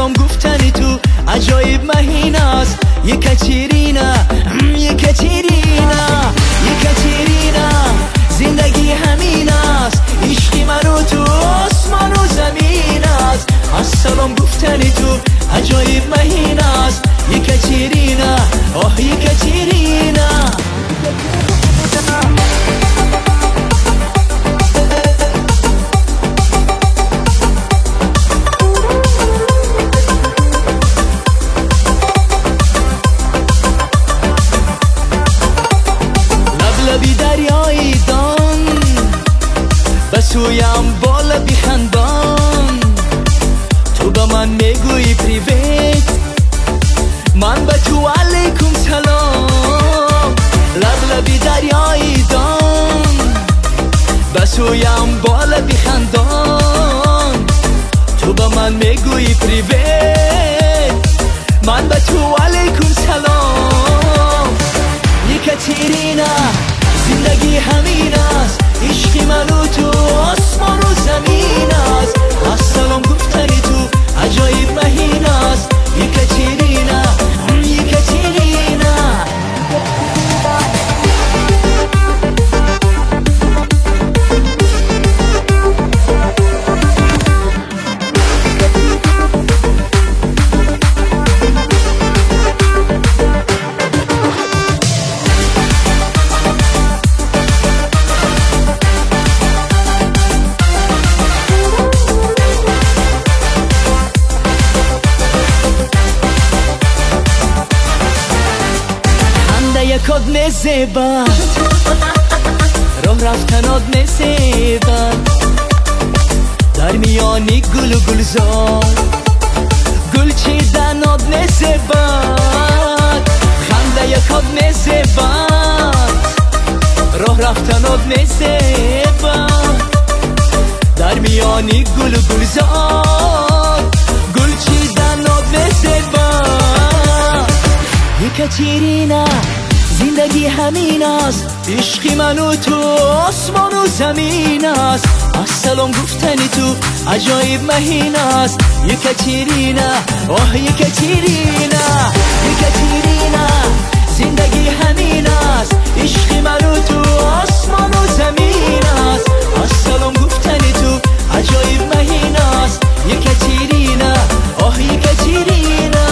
سلام گفتنی تو عجایب مهین است. یه کچیرینا زندگی همین است. عشقی منو تو آسمان و زمین است. از سلام گفتنی تو عجایب مهین است. یه کچیرینا یه کچیرینا. لبی دریایی دان بسویم بالا بیخندان. تو به من میگویی پریویت، من به تو علیکم سلام. لبی دریایی دان بسویم بالا بیخندان. تو به من میگویی پریویت، من به تو علیکم سلام. یه کچیرینا زندگی همین است. عشقی منو تو آسمان و زمین است. از سلام گفتنی تو عجایب مهین است. یه کچیرینا یه کچیرینا. یکاد نزیبد راه رفتناد نزیبد. در میانی گل و گلزار گل چیدناد نزیبد. خنده یکاد نزیبد راه رفتناد نزیبد. در میانی گل و گلزار گل چیدناد نزیبد. یه کچیرینا زندگی همین است. عشقی منو تو آسمان و زمین است. از سلام گفتنی تو عجایب مهین است. یه کچیرینا یه کچیرینا یه کچیرینا زندگی همین است. عشقی منو تو آسمان و زمین است. از سلام گفتنی تو عجایب مهین است. یه کچیرینا یه کچیرینا.